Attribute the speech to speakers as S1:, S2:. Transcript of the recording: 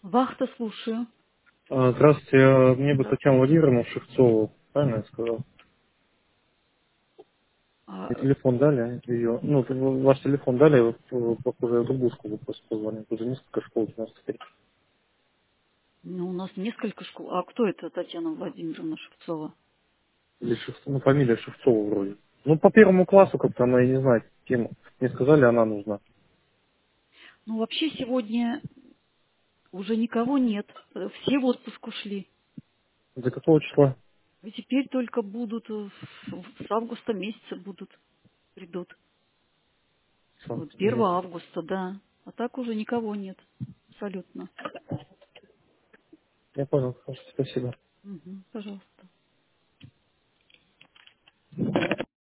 S1: Вахта, слушаю.
S2: Здравствуйте, мне бы Татьяну
S1: Здравствуйте.
S2: Владимировну Шевцову, правильно я сказал?
S1: А,
S2: И телефон дали ее, ну, ваш телефон дали, похоже, я другую школу просто позвонил, уже несколько школ 93.
S1: ну, у нас несколько школ. А кто это Татьяна Владимировна Шевцова?
S2: Или ну, фамилия Шевцова вроде. Ну, по первому классу как-то она, я не знаю, тему. Мне сказали, она нужна.
S1: Ну, вообще сегодня уже никого нет. Все в отпуск ушли.
S2: До какого числа?
S1: И теперь только будут, с августа месяца будут, придут.
S2: Сам
S1: Вот
S2: месяц.
S1: 1 августа, да. А так уже никого нет. Абсолютно.
S2: Я понял, хорошо, спасибо.
S1: Мгм, пожалуйста.